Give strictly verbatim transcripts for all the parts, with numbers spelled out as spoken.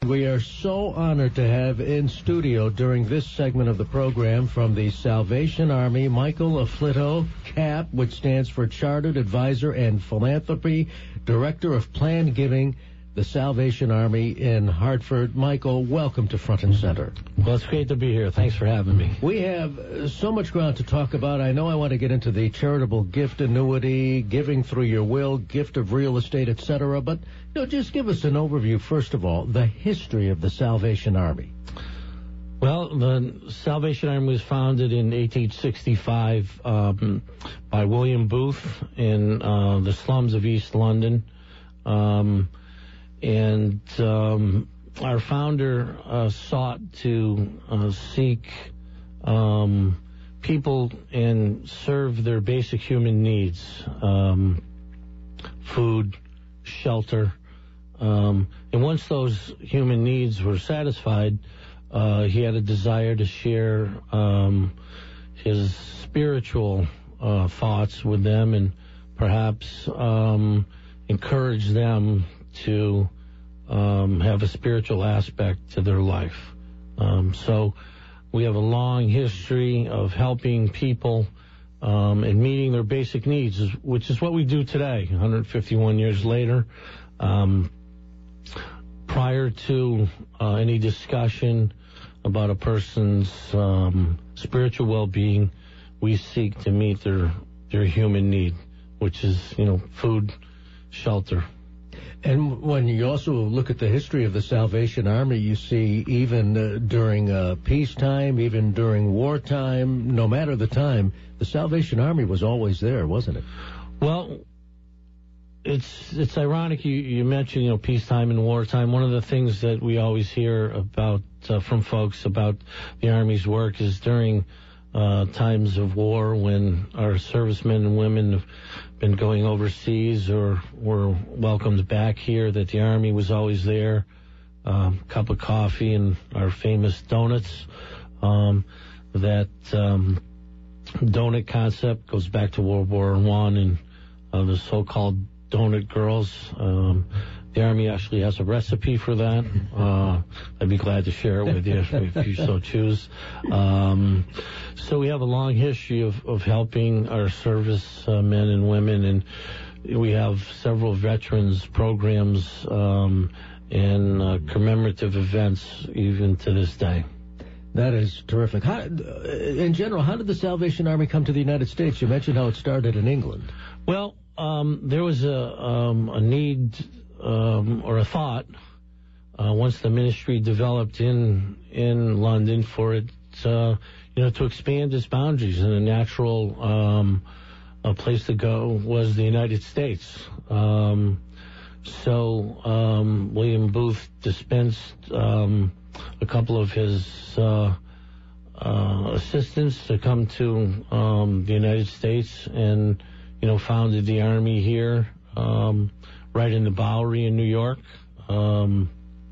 We are so honored to have in studio during this segment of the program from the Salvation Army, Michael Afflitto, C A P, which stands for Chartered Advisor and Philanthropy, Director of Planned Giving, the Salvation Army in Hartford. Michael, welcome to Front and Center. Well, it's great to be here. Thanks for having me. We have so much ground to talk about. I know I want to get into the charitable gift annuity, giving through your will, gift of real estate, et cetera. But you know, just give us an overview, first of all, the history of the Salvation Army. Well, the Salvation Army was founded in eighteen sixty-five um, by William Booth in uh, the slums of East London. Um, and um, our founder uh, sought to uh, seek um, people and serve their basic human needs, um, food, shelter. Um, and once those human needs were satisfied, uh, he had a desire to share um, his spiritual uh, thoughts with them and perhaps um, encourage them to um, have a spiritual aspect to their life. Um, so we have a long history of helping people um, and meeting their basic needs, which is what we do today, one hundred fifty-one years later. Um, prior to uh, any discussion about a person's um, spiritual well-being, we seek to meet their their human need, which is, you know, food, shelter. And when you also look at the history of the Salvation Army, you see even uh, during uh, peacetime, even during wartime, no matter the time, the Salvation Army was always there, wasn't it? Well, it's it's ironic you, you mentioned, you know, peacetime and wartime. One of the things that we always hear about uh, from folks about the Army's work is during uh, times of war when our servicemen and women have been going overseas or were welcomed back here, that the Army was always there. Um, cup of coffee and our famous donuts. Um, that um, donut concept goes back to World War One and uh, the so-called donut girls. Um, the Army actually has a recipe for that. Uh, I'd be glad to share it with you if you so choose. Um, so we have a long history of, of helping our service uh, men and women, and we have several veterans programs um, and uh, commemorative events even to this day. That is terrific. How, in general, how did the Salvation Army come to the United States? You mentioned how it started in England. Well, um, there was a, um, a need um, or a thought uh, once the ministry developed in in London for it, uh, you know, to expand its boundaries, and a natural um, a place to go was the United States. Um, so um, William Booth dispensed um, a couple of his uh, uh, assistants to come to um, the United States and, you know, founded the Army here, um, right in the Bowery in New York. Um,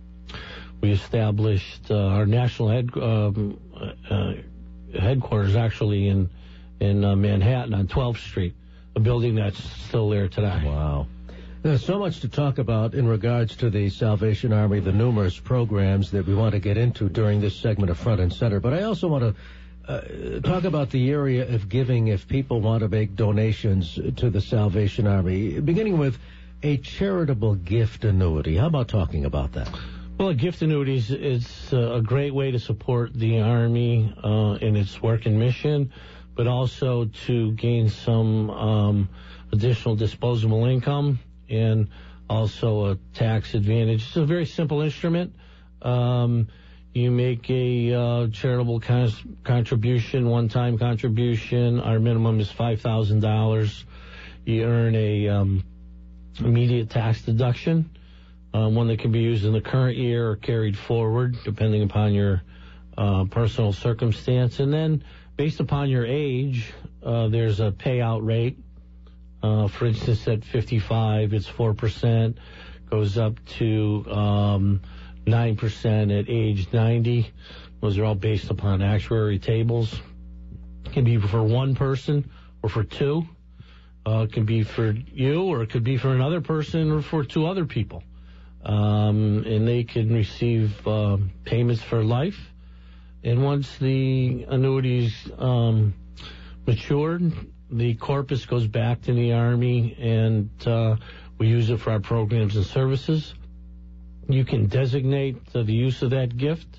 we established uh, our national head, um, uh, headquarters actually in in uh, Manhattan on twelfth street, a building that's still there today. Wow. There's so much to talk about in regards to the Salvation Army, the numerous programs that we want to get into during this segment of Front and Center. But I also want to uh, talk about the area of giving if people want to make donations to the Salvation Army, beginning with a charitable gift annuity. How about talking about that? Well, a gift annuity is, is a great way to support the Army uh, in its work and mission, but also to gain some um, additional disposable income and also a tax advantage. It's a very simple instrument. Um, you make a uh, charitable con- contribution, one-time contribution. Our minimum is five thousand dollars. You earn a um, immediate tax deduction, uh, one that can be used in the current year or carried forward, depending upon your uh, personal circumstance. And then, based upon your age, uh, there's a payout rate. Uh, for instance, at fifty-five, it's four percent, goes up to um, nine percent at age ninety. Those are all based upon actuary tables. It can be for one person or for two. Uh, it can be for you, or it could be for another person or for two other people. um, and they can receive uh, payments for life. And once the annuities um, matured, the corpus goes back to the Army, and uh, we use it for our programs and services. You can designate uh, the use of that gift,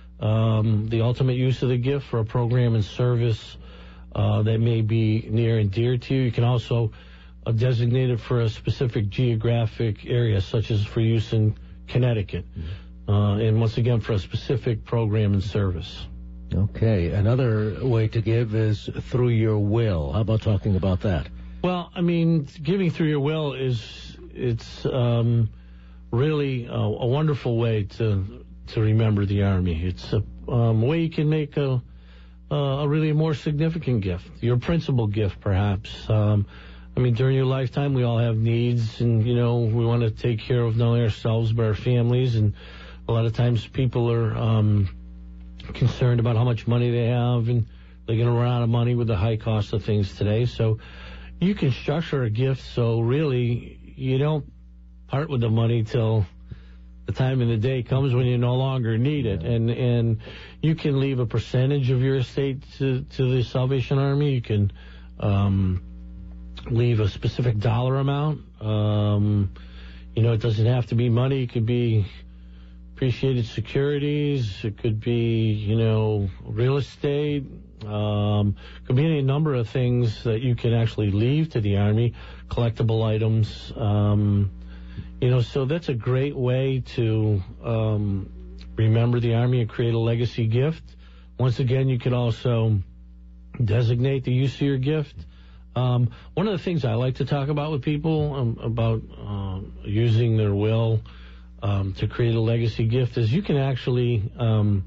um, the ultimate use of the gift for a program and service uh, that may be near and dear to you. You can also uh, designate it for a specific geographic area, such as for use in Connecticut. Mm-hmm. uh, and once again, for a specific program and service. Okay. Another way to give is through your will. How about talking about that? Well, I mean, giving through your will is, it's um, really a, a wonderful way to to remember the Army. It's a um, way you can make a, a really more significant gift, your principal gift, perhaps. Um, I mean, during your lifetime, we all have needs, and, you know, we want to take care of not only ourselves, but our families, and a lot of times people are um, concerned about how much money they have, and they're going to run out of money with the high cost of things today. So you can structure a gift so really you don't part with the money till the time in the day comes when you no longer need it. And and you can leave a percentage of your estate to, to the Salvation Army. You can um, leave a specific dollar amount. Um, you know, it doesn't have to be money. It could be appreciated securities. It could be, you know, real estate. Um, could be any number of things that you can actually leave to the Army, collectible items. Um, you know, so that's a great way to um, remember the Army and create a legacy gift. Once again, you could also designate the use of your gift. Um, one of the things I like to talk about with people um, about uh, using their will um, to create a legacy gift is you can actually, um,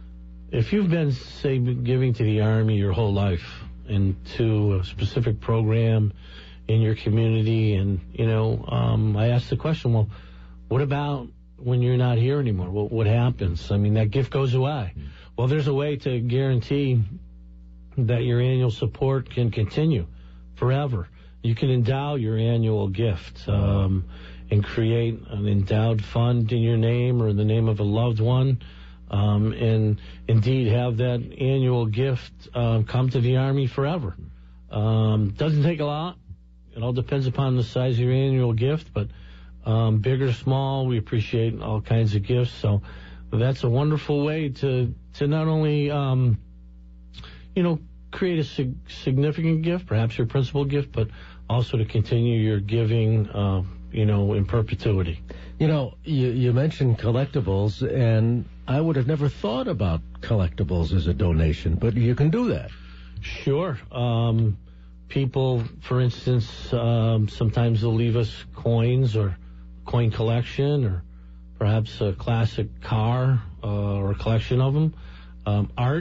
if you've been, say, giving to the Army your whole life and to a specific program in your community, and, you know, um, I asked the question, well, what about when you're not here anymore? What, what happens? I mean, that gift goes away. Mm-hmm. Well, there's a way to guarantee that your annual support can continue forever. You can endow your annual gift um, and create an endowed fund in your name or in the name of a loved one, um, and indeed have that annual gift um, come to the Army forever. Um, doesn't take a lot. It all depends upon the size of your annual gift, but um, big or small, we appreciate all kinds of gifts. So that's a wonderful way to to not only, um, you know, create a sig- significant gift, perhaps your principal gift, but also to continue your giving, uh, you know, in perpetuity. You know, you, you mentioned collectibles, and I would have never thought about collectibles as a donation, but you can do that. Sure. Um, people, for instance, um, sometimes they'll leave us coins or coin collection or perhaps a classic car uh, or a collection of them, um, art.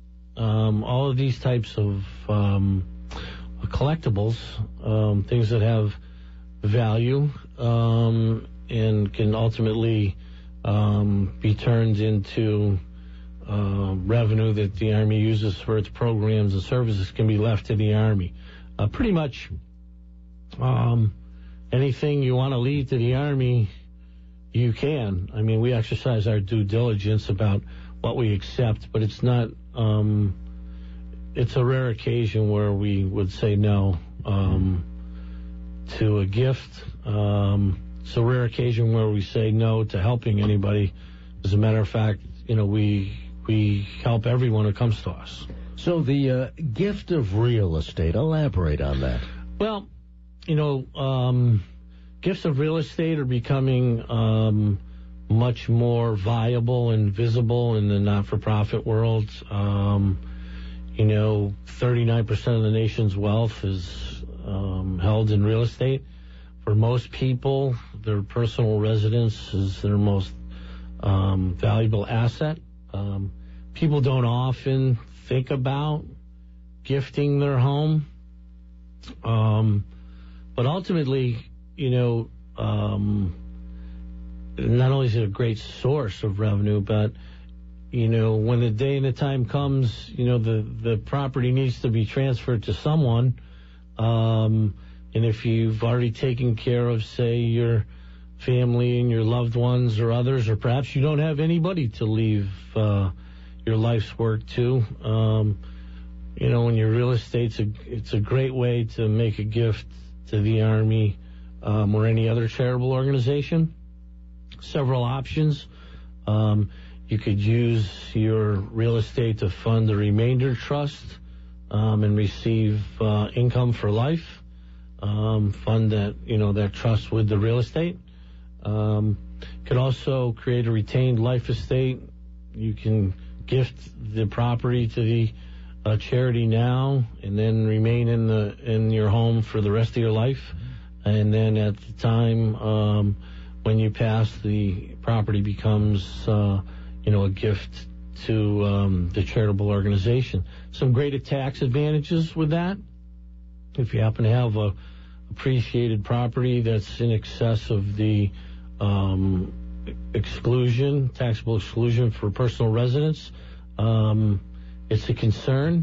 Um, all of these types of um, collectibles, um, things that have value um, and can ultimately um, be turned into uh, revenue that the Army uses for its programs and services, can be left to the Army. Uh, pretty much um, anything you want to leave to the Army, you can. I mean, we exercise our due diligence about what we accept, but it's not... Um, it's a rare occasion where we would say no um, to a gift. Um, it's a rare occasion where we say no to helping anybody. As a matter of fact, you know, we we help everyone who comes to us. So the uh, gift of real estate, elaborate on that. Well, you know, um, gifts of real estate are becoming um, much more viable and visible in the not-for-profit world. Um, you know, thirty-nine percent of the nation's wealth is um, held in real estate. For most people, their personal residence is their most um, valuable asset. Um, people don't often think about gifting their home. Um, but ultimately, you know, um, not only is it a great source of revenue, but, you know, when the day and the time comes, you know, the, the property needs to be transferred to someone. Um, and if you've already taken care of, say, your family and your loved ones or others, or perhaps you don't have anybody to leave uh, your life's work to. Um, you know, when you're real estate, it's a, it's a great way to make a gift to the Army um, or any other charitable organization. Several options. Um, you could use your real estate to fund the remainder trust um, and receive uh, income for life. Um, fund that, you know, that trust with the real estate. Um, could also create a retained life estate. You can gift the property to the uh, charity now, and then remain in the in your home for the rest of your life. And then at the time um, when you pass, the property becomes, uh, you know, a gift to um, the charitable organization. Some great tax advantages with that. If you happen to have a appreciated property that's in excess of the um, exclusion, taxable exclusion for personal residence, um, it's a concern.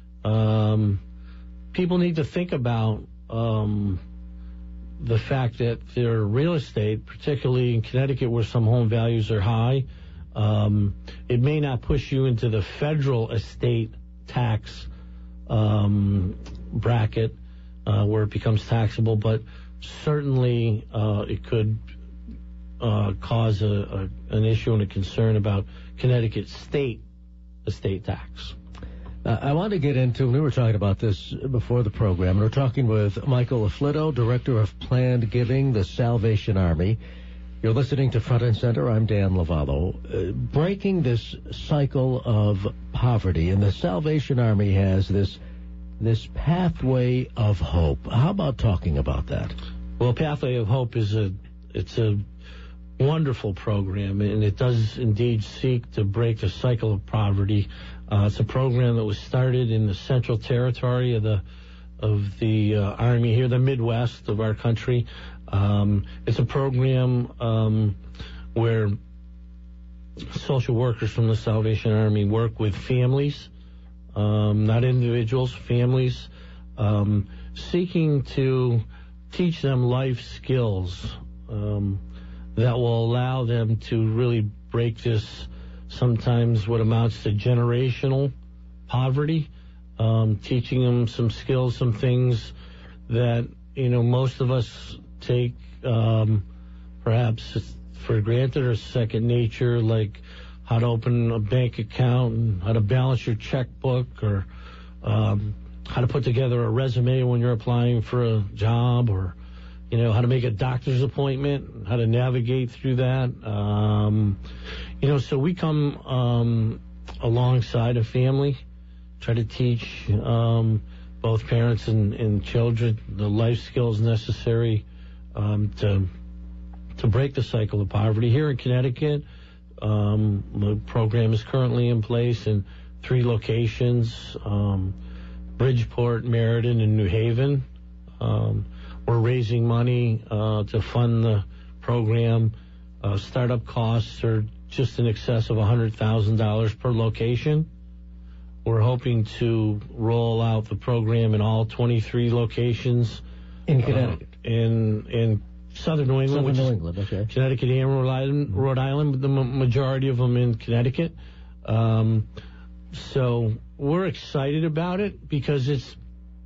Um, people need to think about um, the fact that their real estate, particularly in Connecticut where some home values are high, um, it may not push you into the federal estate tax um, bracket uh, where it becomes taxable, but certainly uh, it could uh, cause a, a, an issue and a concern about Connecticut state estate tax. Uh, I want to get into, we were talking about this before the program, and we're talking with Michael Afflitto, Director of Planned Giving, the Salvation Army. You're listening to Front and Center. I'm Dan Lovallo. Uh, breaking this cycle of poverty, and the Salvation Army has this this pathway of hope. How about talking about that? Well, Pathway of Hope is a it's a wonderful program, and it does indeed seek to break the cycle of poverty. Uh, it's a program that was started in the Central Territory of the of the uh, Army here, the Midwest of our country. Um, it's a program um, where social workers from the Salvation Army work with families, um, not individuals, families, um, seeking to teach them life skills um, that will allow them to really break this, sometimes what amounts to generational poverty, um, teaching them some skills, some things that, you know, most of us take um, perhaps for granted or second nature, like how to open a bank account and how to balance your checkbook, or um, how to put together a resume when you're applying for a job, or, you know, how to make a doctor's appointment, how to navigate through that. Um, you know, so we come um, alongside a family, try to teach um, both parents and, and children the life skills necessary um, to to break the cycle of poverty. Here in Connecticut, um, the program is currently in place in three locations, um, Bridgeport, Meriden, and New Haven. Um, we're raising money uh, to fund the program. Uh, startup costs are just in excess of one hundred thousand dollars per location. We're hoping to roll out the program in all twenty-three locations. In Connecticut? Uh, in in southern New England. Southern which New is England, okay. Connecticut and Rhode Island, Rhode Island, but the m- majority of them in Connecticut. Um, so we're excited about it because it's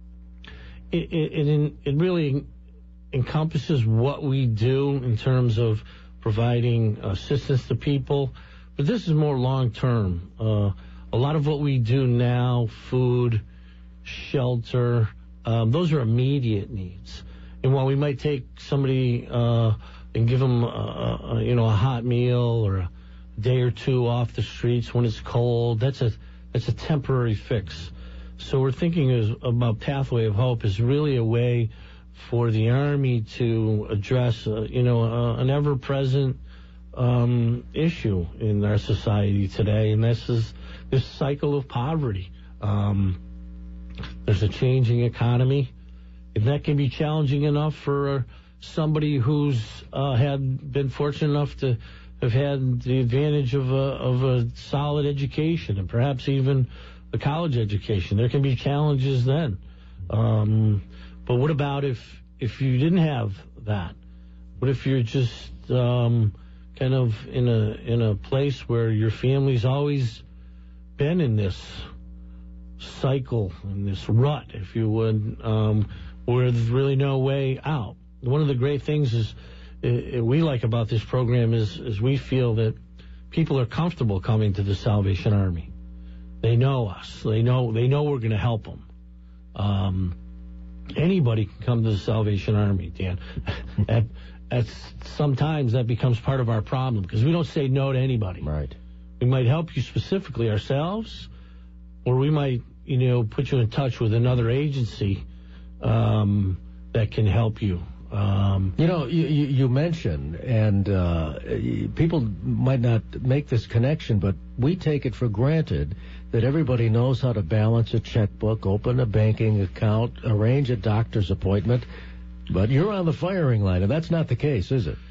it it, it, it really encompasses what we do in terms of providing assistance to people, but this is more long-term. Uh, a lot of what we do now, food, shelter, um, those are immediate needs. And while we might take somebody uh, and give them, a, a, you know, a hot meal or a day or two off the streets when it's cold, that's a that's a temporary fix. So we're thinking is, about Pathway of Hope is really a way for the Army to address, uh, you know, uh, an ever-present um, issue in our society today, and this is this cycle of poverty. Um, there's a changing economy, and that can be challenging enough for somebody who's uh, had been fortunate enough to have had the advantage of a, of a solid education and perhaps even a college education. There can be challenges then. Um, but what about if if you didn't have that? What if you're just um, kind of in a in a place where your family's always been in this cycle, in this rut, if you would, um, where there's really no way out. One of the great things is uh, we like about this program is, is we feel that people are comfortable coming to the Salvation Army. They know us. They know they know we're going to help them. Um, anybody can come to the Salvation Army, Dan. at, at sometimes that becomes part of our problem because we don't say no to anybody. Right. We might help you specifically ourselves, or we might, you know, put you in touch with another agency um, that can help you. Um, you know, you, you, you mentioned, and uh, people might not make this connection, but we take it for granted that everybody knows how to balance a checkbook, open a banking account, arrange a doctor's appointment. But you're on the firing line, and that's not the case, is it?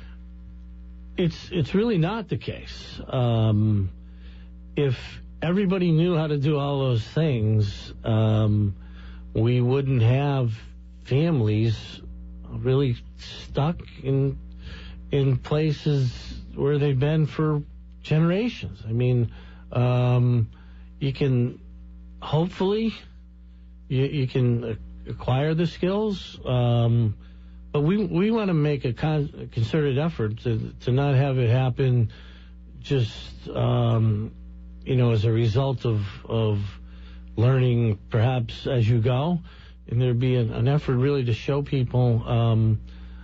It's it's really not the case. Um, if everybody knew how to do all those things, um, we wouldn't have families really stuck in in places where they've been for generations. I mean, um, you can hopefully you, you can acquire the skills, um, but we we want to make a, con- a concerted effort to to not have it happen just um, you know as a result of of learning perhaps as you go. And there'd be an, an effort really to show people, um,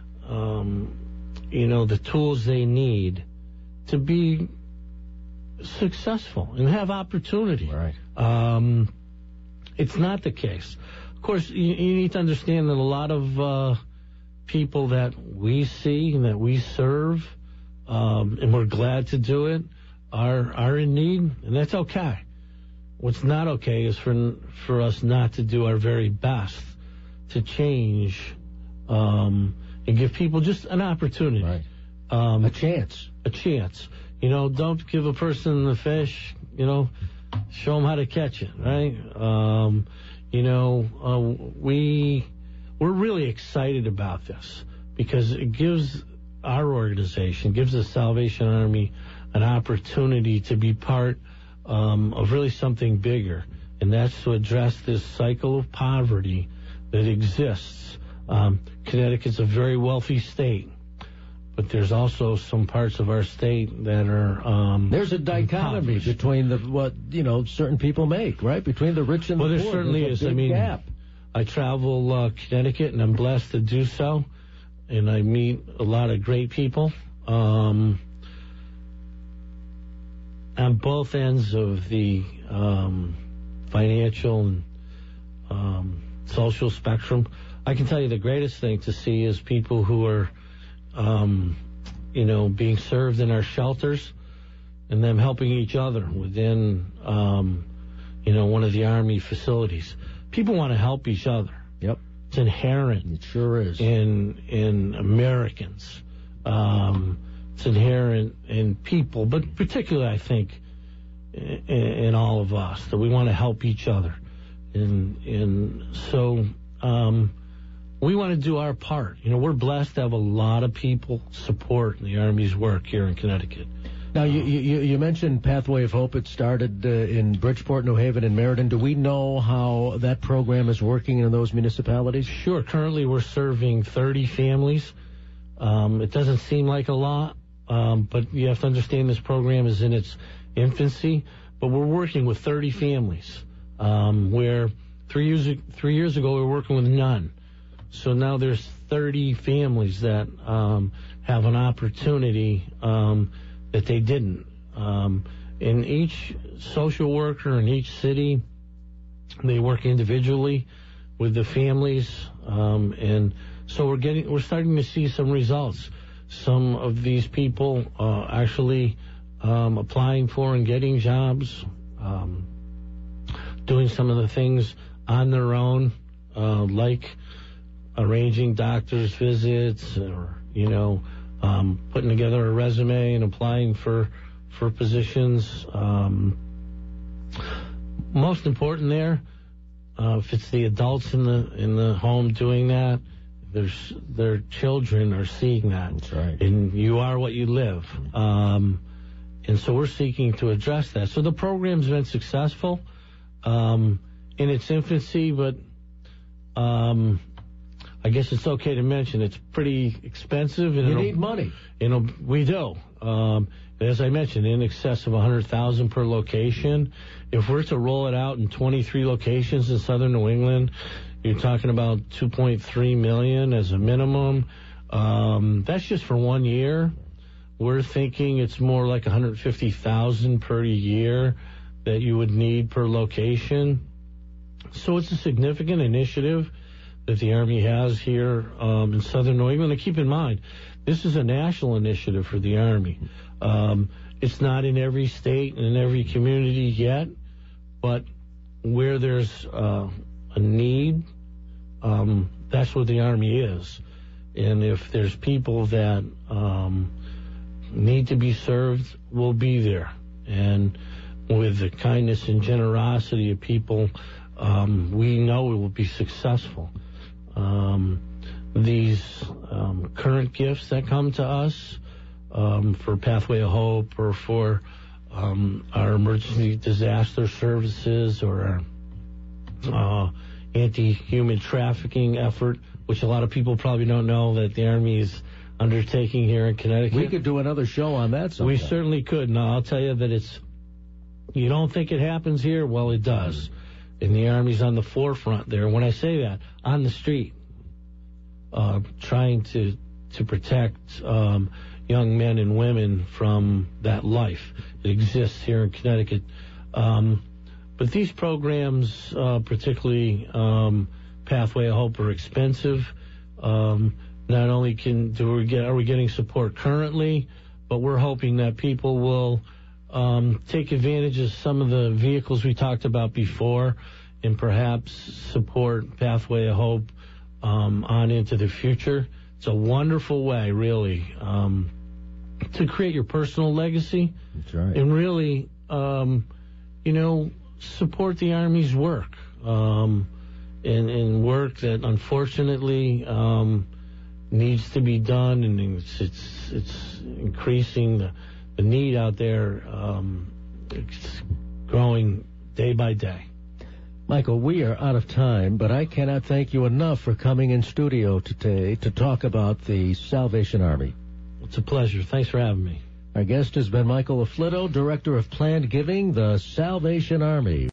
um, you know, the tools they need to be successful and have opportunity. Right. Um, it's not the case. Of course, you, you need to understand that a lot of uh, people that we see and that we serve, um, and we're glad to do it, are are in need, and that's okay. What's not okay is for for us not to do our very best to change um, and give people just an opportunity. Right. Um, a chance. A chance. You know, don't give a person the fish, you know, show them how to catch it, right? Um, you know, uh, we, we're really excited about this because it gives our organization, gives the Salvation Army an opportunity to be part Um, of really something bigger, and that's to address this cycle of poverty that exists. Um, Connecticut's a very wealthy state, but there's also some parts of our state that are um, there's a dichotomy impoverished. between the what you know certain people make, right? Between the rich and well, the there poor. certainly There's is. a big I mean, gap. I travel uh, Connecticut, and I'm blessed to do so, and I meet a lot of great people. Um, on both ends of the um, financial and um, social spectrum. I can tell you the greatest thing to see is people who are, um, you know, being served in our shelters and them helping each other within, um, you know, one of the Army facilities. People want to help each other. Yep. It's inherent. It sure is. In, in Americans. Um, It's inherent in people, but particularly, I think, in, in all of us, that we want to help each other. And, and so um, we want to do our part. You know, we're blessed to have a lot of people support the Army's work here in Connecticut. Now, you, you, you mentioned Pathway of Hope. It started uh, in Bridgeport, New Haven, and Meriden. Do we know how that program is working in those municipalities? Sure. Currently, we're serving thirty families. Um, it doesn't seem like a lot. Um, but you have to understand this program is in its infancy. But we're working with thirty families, um, where three years three years ago we were working with none. So now there's thirty families that um, have an opportunity um, that they didn't. Um, in each social worker in each city, they work individually with the families, um, and so we're getting we're starting to see some results. Some of these people uh, actually um, applying for and getting jobs, um, doing some of the things on their own, uh, like arranging doctor's visits or, you know, um, putting together a resume and applying for for positions. Um, most important there, uh, if it's the adults in the in the home doing that, There's, their children are seeing that. That's right. And you are what you live. Um, and so we're seeking to address that. So the program's been successful um, in its infancy, but um, I guess it's okay to mention it's pretty expensive. And you need money. You know, we do. Um, as I mentioned, in excess of one hundred thousand dollars per location. If we're to roll it out in twenty-three locations in southern New England, you're talking about two point three million dollars as a minimum. Um, that's just for one year. We're thinking it's more like one hundred fifty thousand dollars per year that you would need per location. So it's a significant initiative that the Army has here um, in southern New England. And keep in mind, this is a national initiative for the Army. Um, it's not in every state and in every community yet, but where there's uh, a need, um, that's what the Army is. And if there's people that um, need to be served, we'll be there. And with the kindness and generosity of people, um, we know we will be successful. Um, these um, current gifts that come to us um, for Pathway of Hope or for um, our emergency disaster services or our uh, anti-human trafficking effort, which a lot of people probably don't know that the Army is undertaking here in Connecticut. We could do another show on that sometime. We certainly could. Now, I'll tell you that it's, you don't think it happens here? Well, it does. And the Army's on the forefront there. When I say that, on the street, uh, trying to, to protect um, young men and women from that life that exists here in Connecticut. Um, but these programs, uh, particularly um, Pathway of Hope, are expensive. Um, not only can do we get, are we getting support currently, but we're hoping that people will um, take advantage of some of the vehicles we talked about before and perhaps support Pathway of Hope um, on into the future. It's a wonderful way, really, um, to create your personal legacy. That's right. And really, um, you know, support the Army's work um, and, and work that unfortunately um, needs to be done, and it's it's, it's increasing the, the need out there. Um, it's growing day by day. Michael, we are out of time, but I cannot thank you enough for coming in studio today to talk about the Salvation Army. It's a pleasure. Thanks for having me. Our guest has been Michael Afflitto, Director of Planned Giving, the Salvation Army.